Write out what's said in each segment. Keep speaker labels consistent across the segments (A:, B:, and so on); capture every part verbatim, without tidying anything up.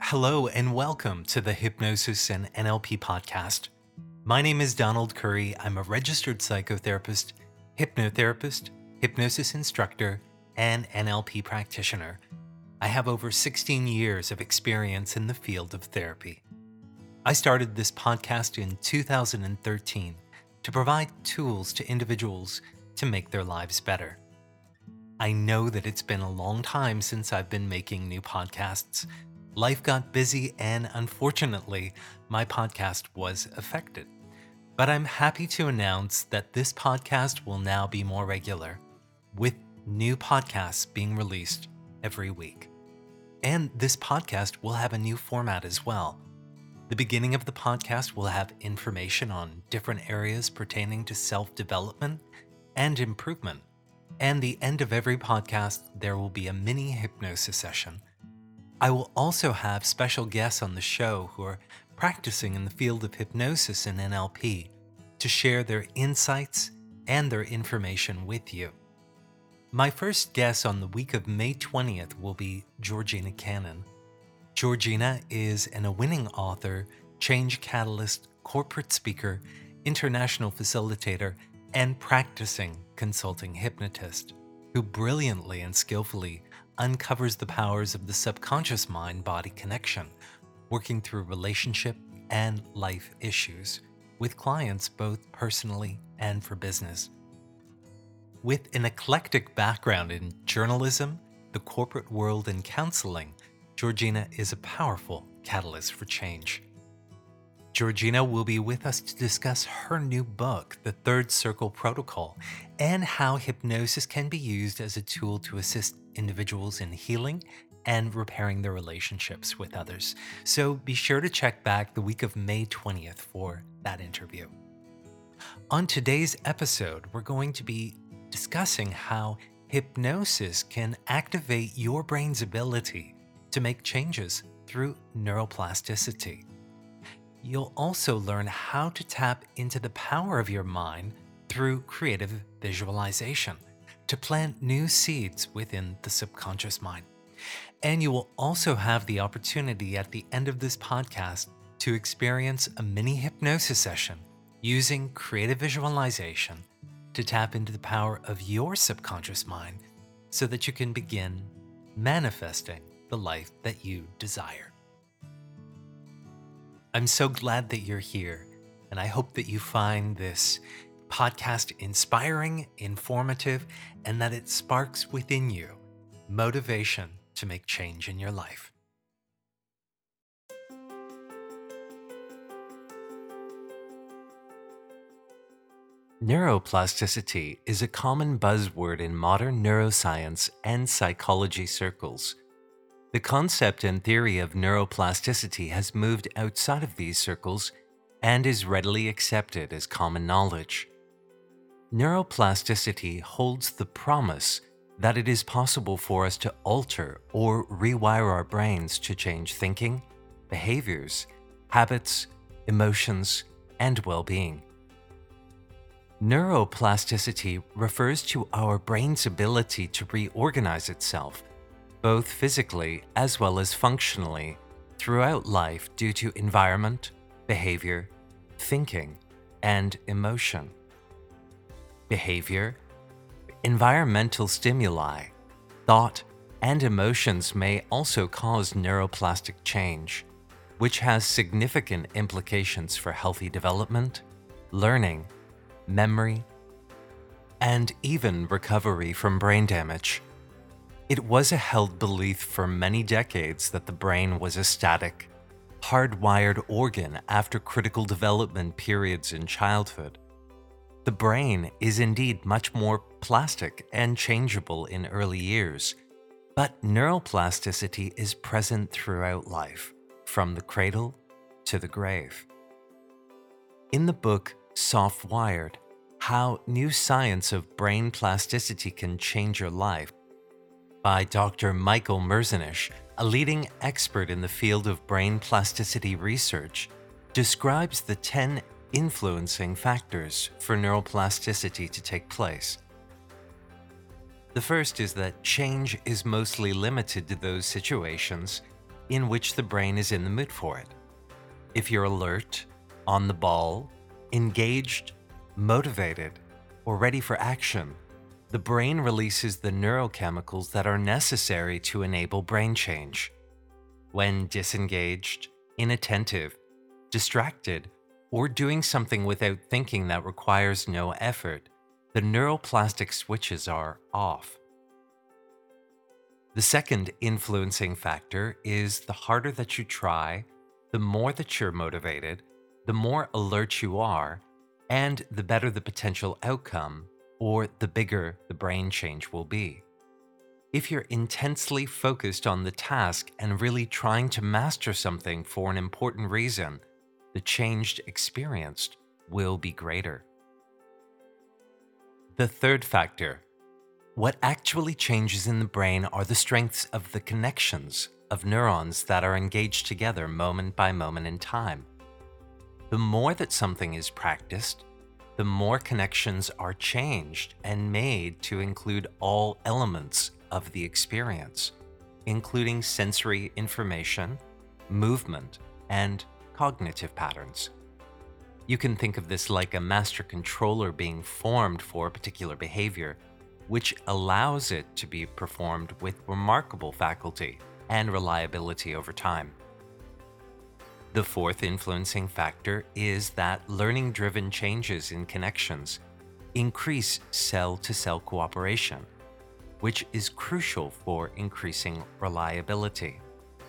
A: Hello and welcome to the Hypnosis and N L P podcast. My name is Donald Curry. I'm a registered psychotherapist, hypnotherapist, hypnosis instructor, and N L P practitioner. I have over sixteen years of experience in the field of therapy. I started this podcast in two thousand thirteen to provide tools to individuals to make their lives better. I know that it's been a long time since I've been making new podcasts. Life got busy and unfortunately, my podcast was affected. But I'm happy to announce that this podcast will now be more regular, with new podcasts being released every week. And this podcast will have a new format as well. The beginning of the podcast will have information on different areas pertaining to self-development and improvement. And the end of every podcast, there will be a mini hypnosis session. I will also have special guests on the show who are practicing in the field of hypnosis and N L P to share their insights and their information with you. My first guest on the week of May twentieth will be Georgina Cannon. Georgina is an award-winning author, change catalyst, corporate speaker, international facilitator, and practicing consulting hypnotist who brilliantly and skillfully uncovers the powers of the subconscious mind-body connection, working through relationship and life issues with clients both personally and for business. With an eclectic background in journalism, the corporate world, and counseling, Georgina is a powerful catalyst for change. Georgina will be with us to discuss her new book, The Third Circle Protocol, and how hypnosis can be used as a tool to assist individuals in healing and repairing their relationships with others. So be sure to check back the week of May twentieth for that interview. On today's episode, we're going to be discussing how hypnosis can activate your brain's ability to make changes through neuroplasticity. You'll also learn how to tap into the power of your mind through creative visualization to plant new seeds within the subconscious mind. And you will also have the opportunity at the end of this podcast to experience a mini hypnosis session using creative visualization to tap into the power of your subconscious mind so that you can begin manifesting the life that you desire. I'm so glad that you're here, and I hope that you find this podcast inspiring, informative, and that it sparks within you motivation to make change in your life. Neuroplasticity is a common buzzword in modern neuroscience and psychology circles. The concept and theory of neuroplasticity has moved outside of these circles and is readily accepted as common knowledge. Neuroplasticity holds the promise that it is possible for us to alter or rewire our brains to change thinking, behaviors, habits, emotions, and well-being. Neuroplasticity refers to our brain's ability to reorganize itself, both physically as well as functionally, throughout life due to environment, behavior, thinking, and emotion. Behavior, environmental stimuli, thought, and emotions may also cause neuroplastic change, which has significant implications for healthy development, learning, memory, and even recovery from brain damage. It was a held belief for many decades that the brain was a static, hardwired organ after critical development periods in childhood. The brain is indeed much more plastic and changeable in early years, but neuroplasticity is present throughout life, from the cradle to the grave. In the book Soft-Wired: How New Science of Brain Plasticity Can Change Your Life, by Doctor Michael Merzenich, a leading expert in the field of brain plasticity research, describes the ten influencing factors for neuroplasticity to take place. The first is that change is mostly limited to those situations in which the brain is in the mood for it. If you're alert, on the ball, engaged, motivated, or ready for action, the brain releases the neurochemicals that are necessary to enable brain change. When disengaged, inattentive, distracted, or doing something without thinking that requires no effort, the neuroplastic switches are off. The second influencing factor is the harder that you try, the more that you're motivated, the more alert you are, and the better the potential outcome, or the bigger the brain change will be. If you're intensely focused on the task and really trying to master something for an important reason, the change experienced will be greater. The third factor. What actually changes in the brain are the strengths of the connections of neurons that are engaged together moment by moment in time. The more that something is practiced, the more connections are changed and made to include all elements of the experience, including sensory information, movement, and cognitive patterns. You can think of this like a master controller being formed for a particular behavior, which allows it to be performed with remarkable faculty and reliability over time. The fourth influencing factor is that learning-driven changes in connections increase cell-to-cell cooperation, which is crucial for increasing reliability.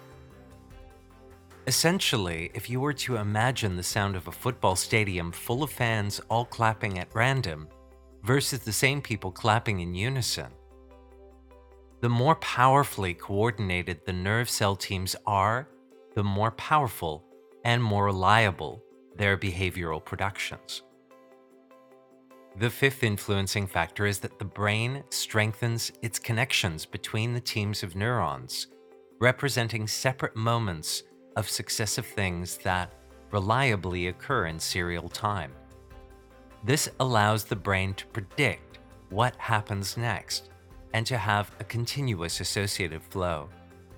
A: Essentially, if you were to imagine the sound of a football stadium full of fans all clapping at random versus the same people clapping in unison, the more powerfully coordinated the nerve cell teams are, the more powerful and more reliable their behavioral productions. The fifth influencing factor is that the brain strengthens its connections between the teams of neurons, representing separate moments of successive things that reliably occur in serial time. This allows the brain to predict what happens next and to have a continuous associative flow.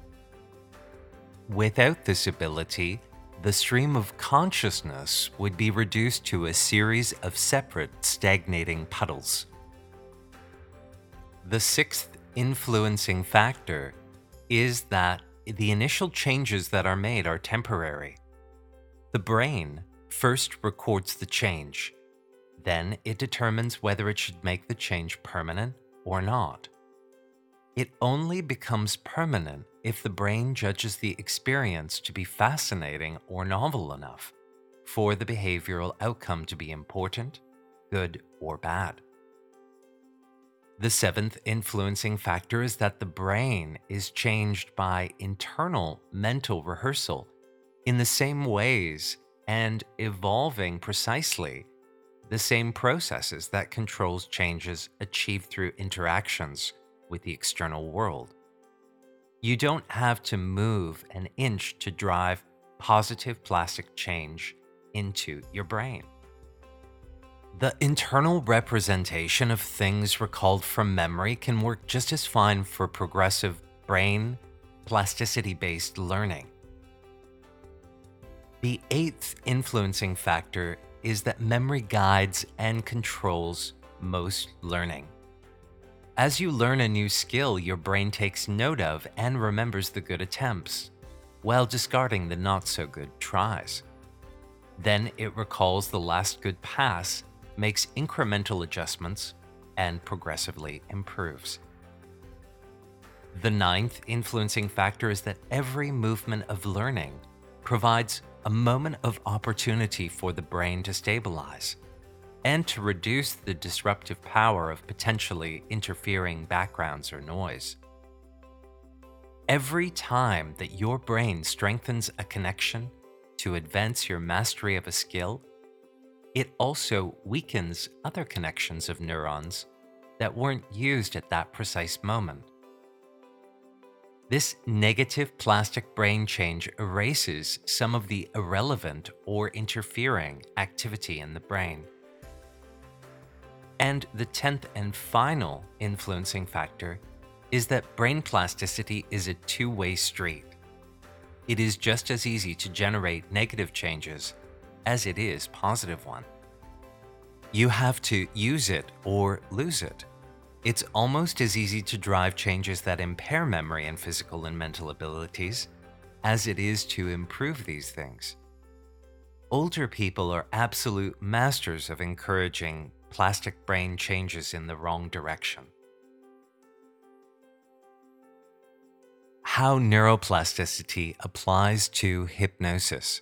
A: Without this ability, the stream of consciousness would be reduced to a series of separate stagnating puddles. The sixth influencing factor is that the initial changes that are made are temporary. The brain first records the change, then it determines whether it should make the change permanent or not. It only becomes permanent if the brain judges the experience to be fascinating or novel enough for the behavioral outcome to be important, good, or bad. The seventh influencing factor is that the brain is changed by internal mental rehearsal in the same ways and evolving precisely the same processes that controls changes achieved through interactions with the external world. You don't have to move an inch to drive positive plastic change into your brain. The internal representation of things recalled from memory can work just as fine for progressive brain plasticity-based learning. The eighth influencing factor is that memory guides and controls most learning. As you learn a new skill, your brain takes note of and remembers the good attempts, while discarding the not-so-good tries. Then it recalls the last good pass, makes incremental adjustments, and progressively improves. The ninth influencing factor is that every movement of learning provides a moment of opportunity for the brain to stabilize and to reduce the disruptive power of potentially interfering backgrounds or noise. Every time that your brain strengthens a connection to advance your mastery of a skill, it also weakens other connections of neurons that weren't used at that precise moment. This negative plastic brain change erases some of the irrelevant or interfering activity in the brain. And the tenth and final influencing factor is that brain plasticity is a two-way street. it is just as easy to generate negative changes as it is positive one. You have to use it or lose it. It's almost as easy to drive changes that impair memory and physical and mental abilities as it is to improve these things. Older people are absolute masters of encouraging plastic brain changes in the wrong direction. How neuroplasticity applies to hypnosis.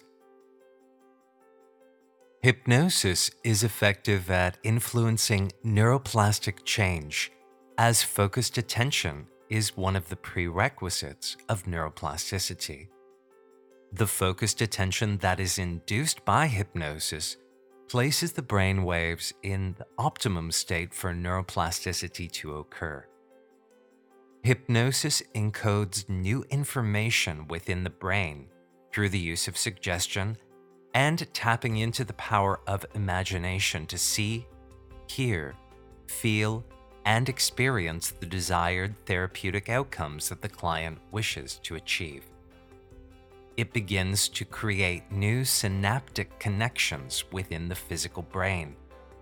A: Hypnosis is effective at influencing neuroplastic change, as focused attention is one of the prerequisites of neuroplasticity. The focused attention that is induced by hypnosis places the brain waves in the optimum state for neuroplasticity to occur. Hypnosis encodes new information within the brain through the use of suggestion and tapping into the power of imagination to see, hear, feel, and experience the desired therapeutic outcomes that the client wishes to achieve. It begins to create new synaptic connections within the physical brain.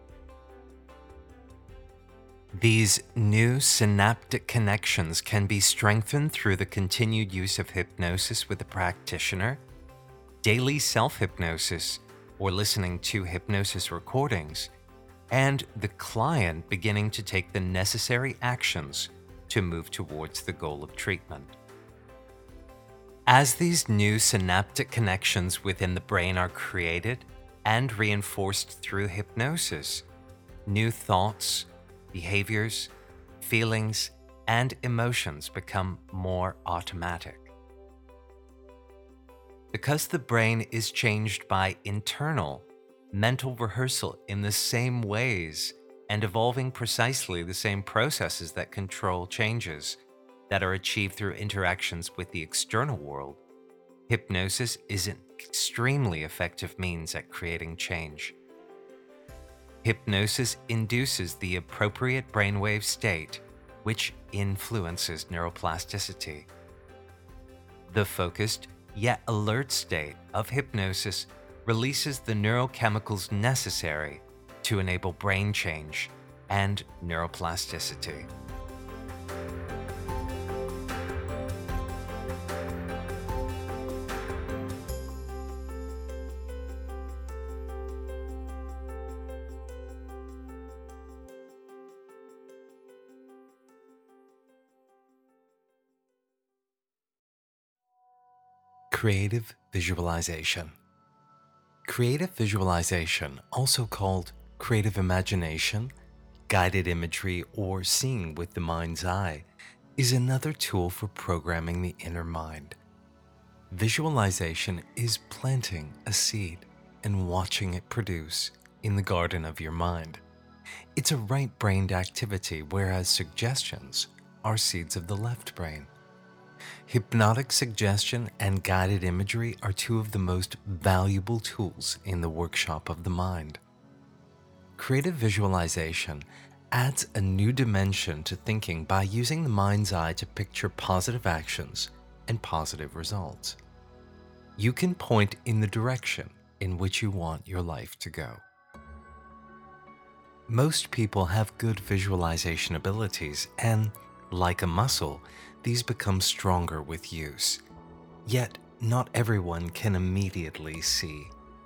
A: These new synaptic connections can be strengthened through the continued use of hypnosis with the practitioner, daily self-hypnosis, or listening to hypnosis recordings, and the client beginning to take the necessary actions to move towards the goal of treatment. As these new synaptic connections within the brain are created and reinforced through hypnosis, new thoughts, behaviors, feelings, and emotions become more automatic. Because the brain is changed by internal, mental rehearsal in the same ways and evolving precisely the same processes that control changes that are achieved through interactions with the external world, hypnosis is an extremely effective means at creating change. Hypnosis induces the appropriate brainwave state, which influences neuroplasticity. The focused yet alert state of hypnosis releases the neurochemicals necessary to enable brain change and neuroplasticity. Creative visualization. Creative visualization, also called creative imagination, guided imagery, or seeing with the mind's eye, is another tool for programming the inner mind. Visualization is planting a seed and watching it produce in the garden of your mind. It's a right-brained activity, whereas suggestions are seeds of the left brain. Hypnotic suggestion and guided imagery are two of the most valuable tools in the workshop of the mind. Creative visualization adds a new dimension to thinking by using the mind's eye to picture positive actions and positive results. You can point in the direction in which you want your life to go. Most people have good visualization abilities, and like a muscle, these become stronger with use. Yet, not everyone can immediately see.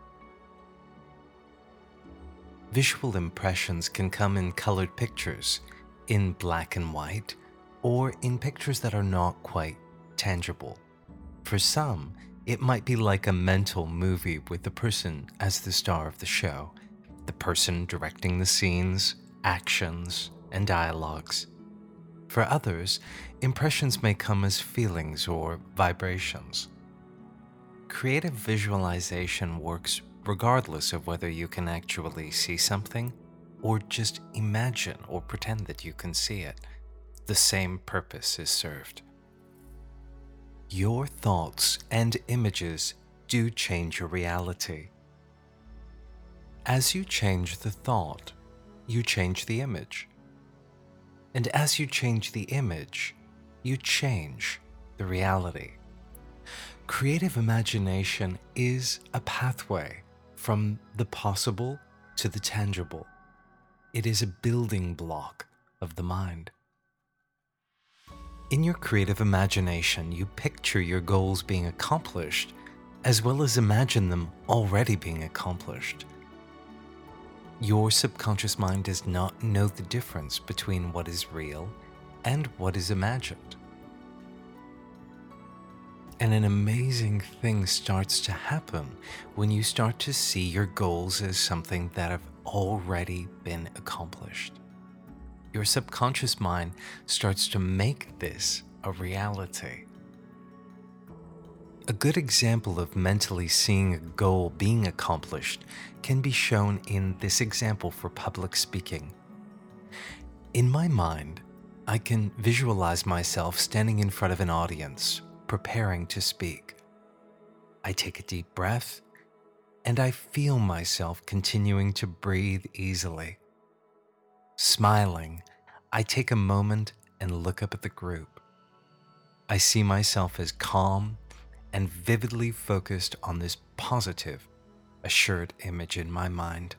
A: Visual impressions can come in colored pictures, in black and white, or in pictures that are not quite tangible. For some, it might be like a mental movie with the person as the star of the show, the person directing the scenes, actions, and dialogues. For others, impressions may come as feelings or vibrations. Creative visualization works regardless of whether you can actually see something or just imagine or pretend that you can see it. The same purpose is served. Your thoughts and images do change your reality. As you change the thought, you change the image. And as you change the image, you change the reality. creative imagination is a pathway from the possible to the tangible. It is a building block of the mind. In your creative imagination, you picture your goals being accomplished, as well as imagine them already being accomplished. Your subconscious mind does not know the difference between what is real and what is imagined. And an amazing thing starts to happen when you start to see your goals as something that have already been accomplished. Your subconscious mind starts to make this a reality. A good example of mentally seeing a goal being accomplished can be shown in this example for public speaking. In my mind, I can visualize myself standing in front of an audience, preparing to speak. I take a deep breath, and I feel myself continuing to breathe easily. Smiling, I take a moment and look up at the group. I see myself as calm and vividly focused on this positive, assured image in my mind.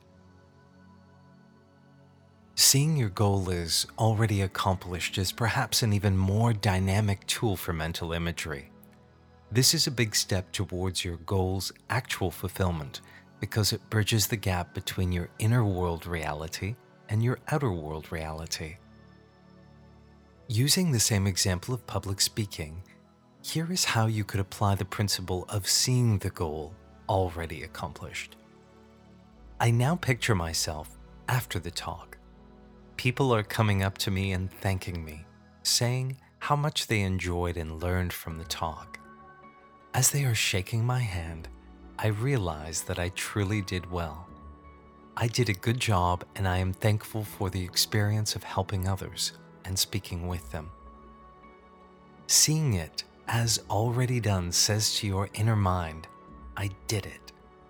A: Seeing your goal as already accomplished is perhaps an even more dynamic tool for mental imagery. This is a big step towards your goal's actual fulfillment because it bridges the gap between your inner world reality and your outer world reality. Using the same example of public speaking, here is how you could apply the principle of seeing the goal already accomplished. I now picture myself after the talk. People are coming up to me and thanking me, saying how much they enjoyed and learned from the talk. As they are shaking my hand, I realize that I truly did well. I did a good job, and I am thankful for the experience of helping others and speaking with them. Seeing it as already done says to your inner mind, I did it.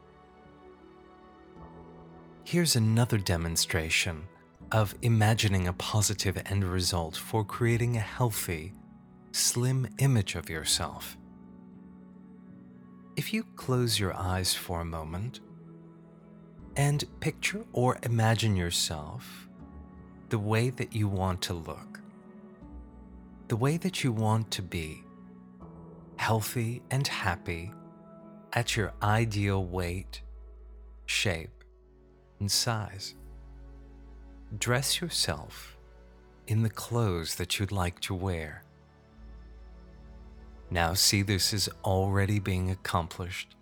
A: Here's another demonstration of imagining a positive end result for creating a healthy, slim image of yourself. If you close your eyes for a moment and picture or imagine yourself the way that you want to look, the way that you want to be, healthy and happy at your ideal weight, shape, and size. Dress yourself in the clothes that you'd like to wear. Now see this is already being accomplished.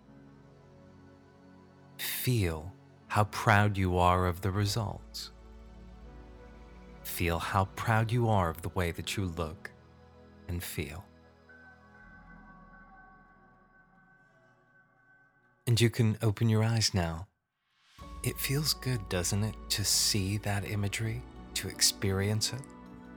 A: Feel how proud you are of the results. Feel how proud you are of the way that you look and feel. And you can open your eyes now. It feels good, doesn't it, to see that imagery, to experience it?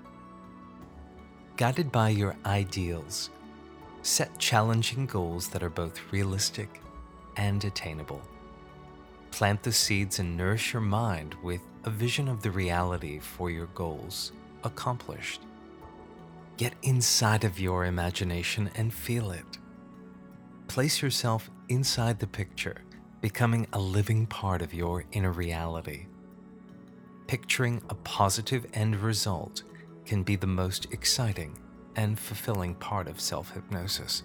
A: Guided by your ideals, set challenging goals that are both realistic and attainable. Plant the seeds and nourish your mind with a vision of the reality for your goals accomplished. Get inside of your imagination and feel it. Place yourself inside the picture, becoming a living part of your inner reality. Picturing a positive end result can be the most exciting and fulfilling part of self-hypnosis.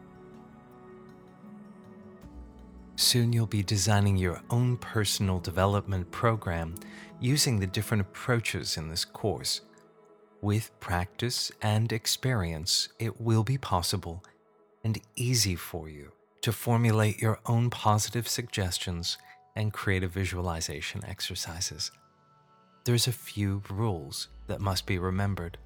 A: Soon you'll be designing your own personal development program using the different approaches in this course. With practice and experience, it will be possible and easy for you to formulate your own positive suggestions and creative visualization exercises. There's a few rules that must be remembered.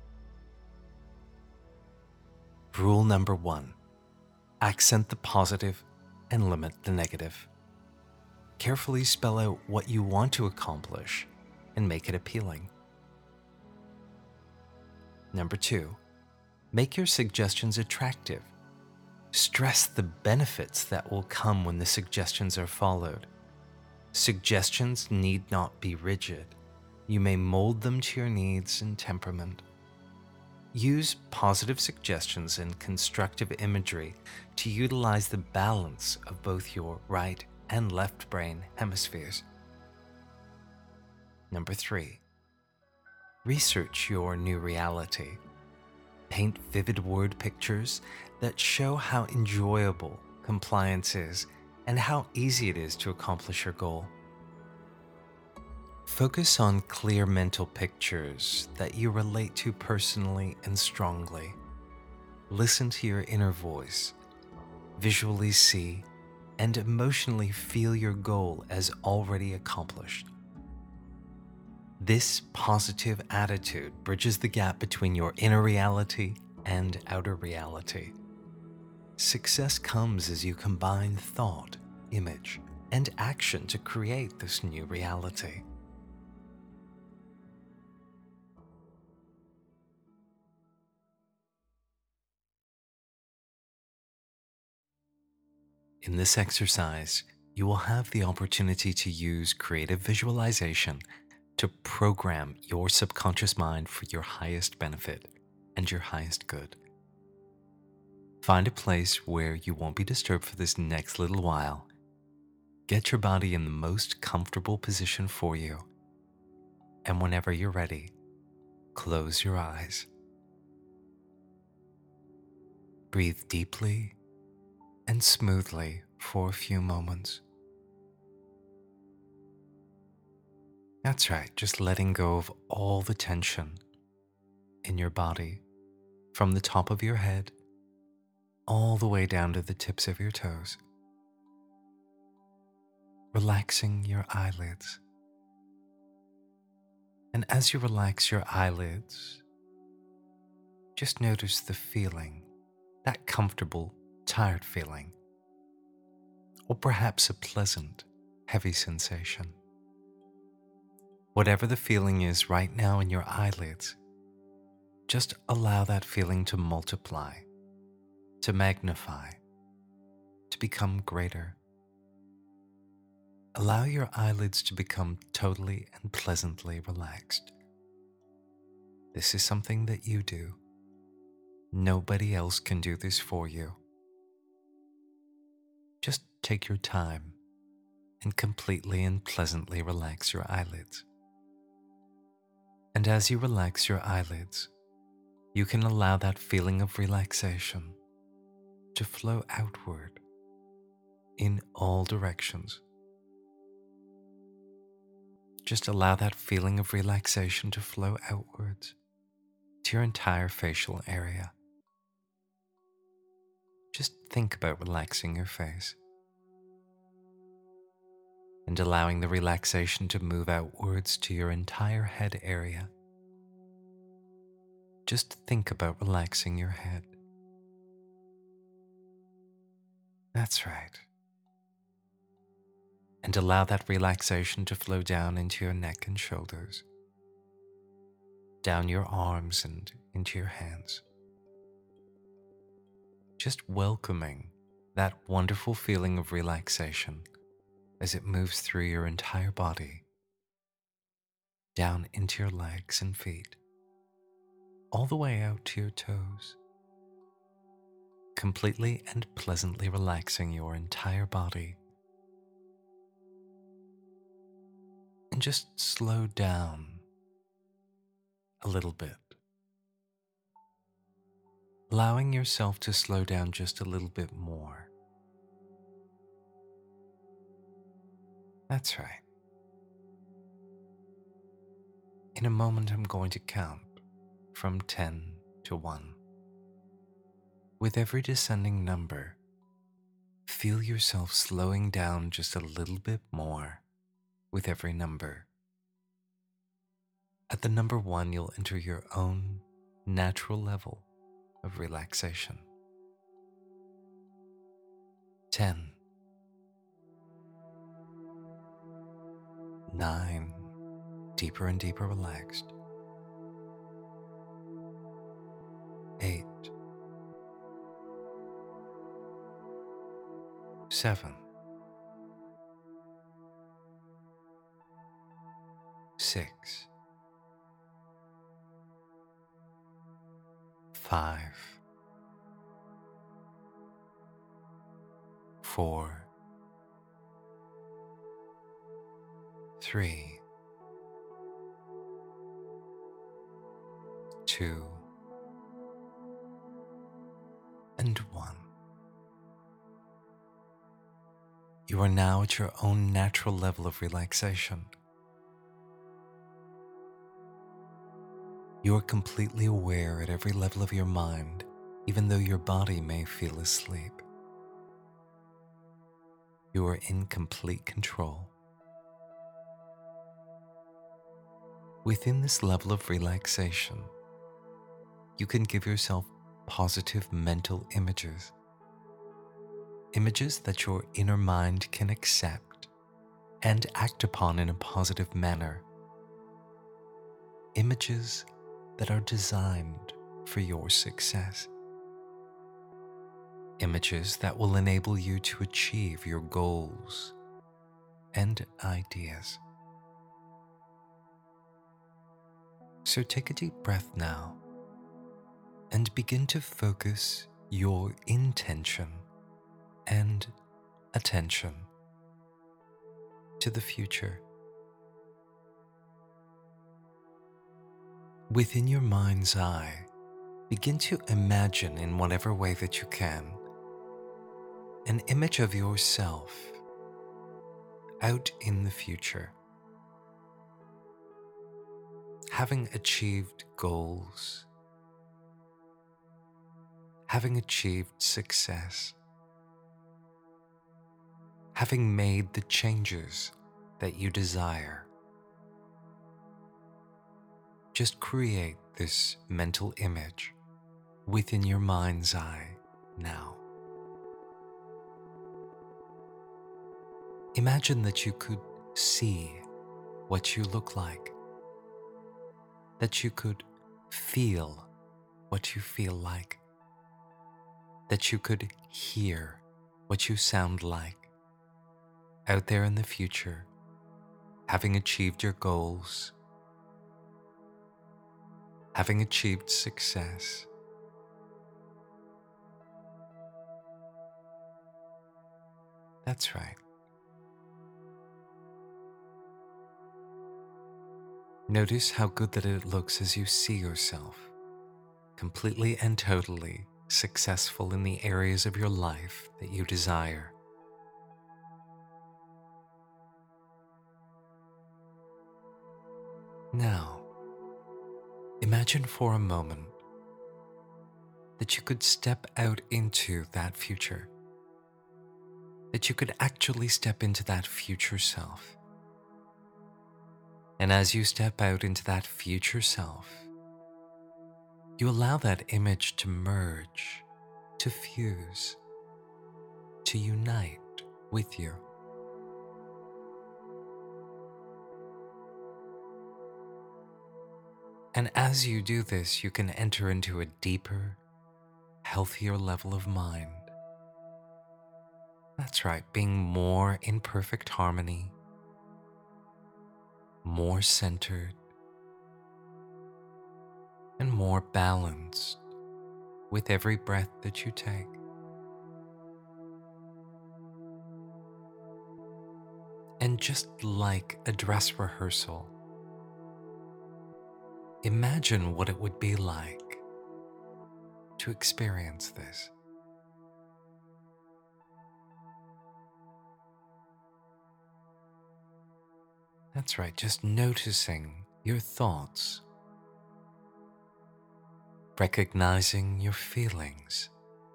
A: Rule number one, accent the positive and limit the negative. Carefully spell out what you want to accomplish and make it appealing. Number two, make your suggestions attractive. Stress the benefits that will come when the suggestions are followed. Suggestions need not be rigid. You may mold them to your needs and temperament. Use positive suggestions and constructive imagery to utilize the balance of both your right and left brain hemispheres. Number three, research your new reality. Paint vivid word pictures that show how enjoyable compliance is and how easy it is to accomplish your goal. Focus on clear mental pictures that you relate to personally and strongly. Listen to your inner voice. Visually see and emotionally feel your goal as already accomplished. This positive attitude bridges the gap between your inner reality and outer reality. Success comes as you combine thought, image, and action to create this new reality. In this exercise, you will have the opportunity to use creative visualization to program your subconscious mind for your highest benefit and your highest good. Find a place where you won't be disturbed for this next little while. Get your body in the most comfortable position for you. And whenever you're ready, close your eyes. Breathe deeply and smoothly for a few moments. That's right, just letting go of all the tension in your body from the top of your head all the way down to the tips of your toes. Relaxing your eyelids. And as you relax your eyelids, just notice the feeling, that comfortable, tired feeling, or perhaps a pleasant, heavy sensation. Whatever the feeling is right now in your eyelids, just allow that feeling to multiply, to magnify, to become greater. Allow your eyelids to become totally and pleasantly relaxed. This is something that you do. Nobody else can do this for you. Just take your time and completely and pleasantly relax your eyelids. And as you relax your eyelids, you can allow that feeling of relaxation to flow outward in all directions. Just allow that feeling of relaxation to flow outwards to your entire facial area. Just think about relaxing your face and allowing the relaxation to move outwards to your entire head area. Just think about relaxing your head. That's right. And allow that relaxation to flow down into your neck and shoulders, down your arms and into your hands. Just welcoming that wonderful feeling of relaxation as it moves through your entire body, down into your legs and feet, all the way out to your toes, completely and pleasantly relaxing your entire body. And just slow down a little bit, allowing yourself to slow down just a little bit more. That's right. In a moment, I'm going to count from ten to one. With every descending number, feel yourself slowing down just a little bit more with every number. At the number one, you'll enter your own natural level of relaxation. ten, nine, deeper and deeper relaxed. eight, seven, six, five, four, three, two, and one. You are now at your own natural level of relaxation. You are completely aware at every level of your mind, even though your body may feel asleep. You are in complete control. Within this level of relaxation, you can give yourself positive mental images. Images that your inner mind can accept and act upon in a positive manner. Images that are designed for your success. Images that will enable you to achieve your goals and ideas. So take a deep breath now and begin to focus your intention and attention to the future. Within your mind's eye, begin to imagine in whatever way that you can an image of yourself out in the future, having achieved goals, having achieved success, having made the changes that you desire. Just create this mental image within your mind's eye now. Imagine that you could see what you look like, that you could feel what you feel like, that you could hear what you sound like out there in the future, having achieved your goals, having achieved success. That's right. Notice how good that it looks as you see yourself completely and totally successful in the areas of your life that you desire. Now, imagine for a moment that you could step out into that future, that you could actually step into that future self. And as you step out into that future self, you allow that image to merge, to fuse, to unite with you. And as you do this, you can enter into a deeper, healthier level of mind. That's right, being more in perfect harmony, more centered, and more balanced with every breath that you take. And just like a dress rehearsal, imagine what it would be like to experience this. That's right, just noticing your thoughts, recognizing your feelings,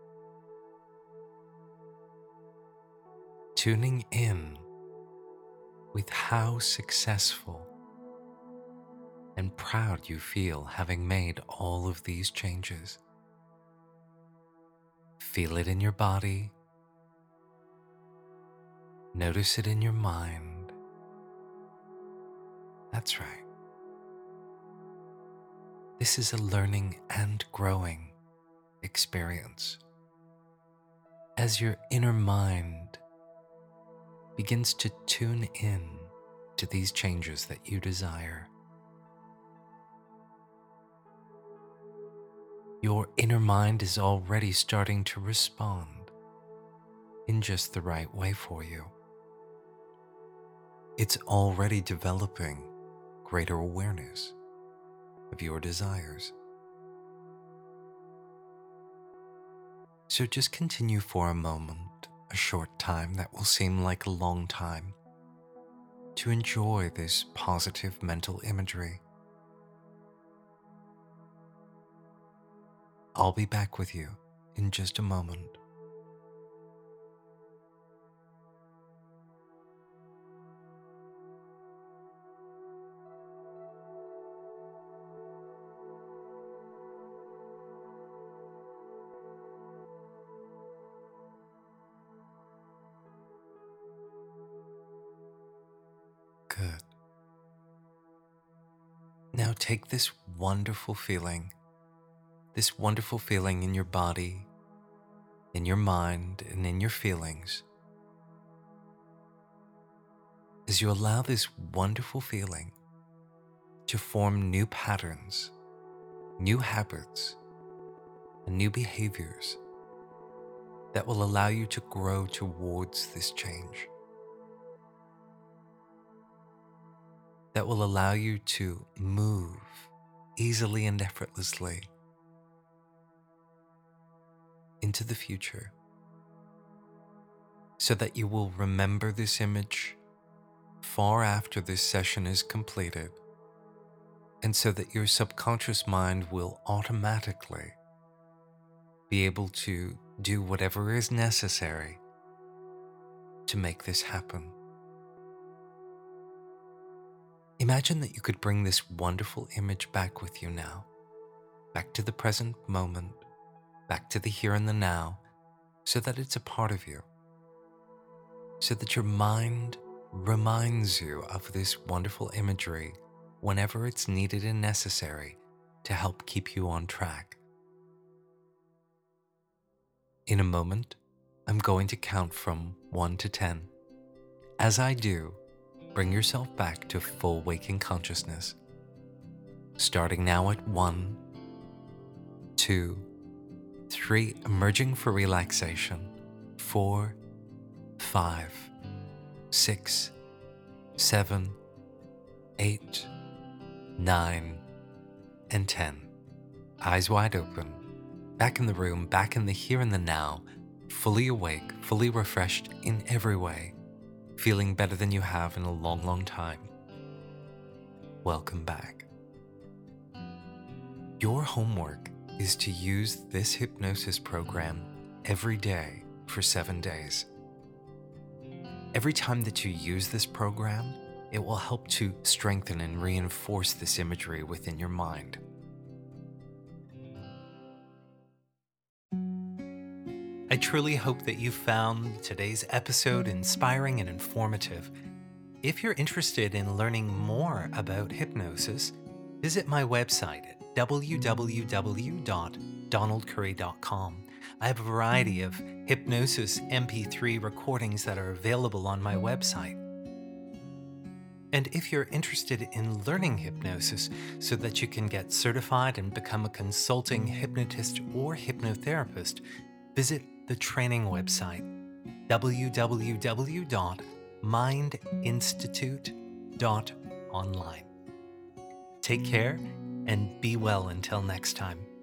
A: tuning in with how successful and proud you feel having made all of these changes. Feel it in your body, notice it in your mind. That's right. This is a learning and growing experience. As your inner mind begins to tune in to these changes that you desire, Your inner mind is already starting to respond in just the right way for you. It's already developing greater awareness of your desires. So just continue for a moment, a short time that will seem like a long time, to enjoy this positive mental imagery. I'll be back with you in just a moment. Good. Now take this wonderful feeling, this wonderful feeling in your body, in your mind, and in your feelings. As you allow this wonderful feeling to form new patterns, new habits, and new behaviors that will allow you to grow towards this change, that will allow you to move easily and effortlessly into the future, so that you will remember this image far after this session is completed, and so that your subconscious mind will automatically be able to do whatever is necessary to make this happen. Imagine that you could bring this wonderful image back with you now, back to the present moment, back to the here and the now, so that it's a part of you, so that your mind reminds you of this wonderful imagery whenever it's needed and necessary to help keep you on track. In a moment, I'm going to count from one to ten. As I do, bring yourself back to full waking consciousness. Starting now at one, two, three, emerging for relaxation, four, five, six, seven, eight, nine, and ten. Eyes wide open, back in the room, back in the here and the now, fully awake, fully refreshed in every way, feeling better than you have in a long, long time. Welcome back. Your homework is to use this hypnosis program every day for seven days. Every time that you use this program, it will help to strengthen and reinforce this imagery within your mind. I truly hope that you found today's episode inspiring and informative. If you're interested in learning more about hypnosis, visit my website at w w w dot donald curry dot com. I have a variety of hypnosis M P three recordings that are available on my website. And if you're interested in learning hypnosis so that you can get certified and become a consulting hypnotist or hypnotherapist, visit the training website, w w w dot mind institute dot online. Take care and be well until next time.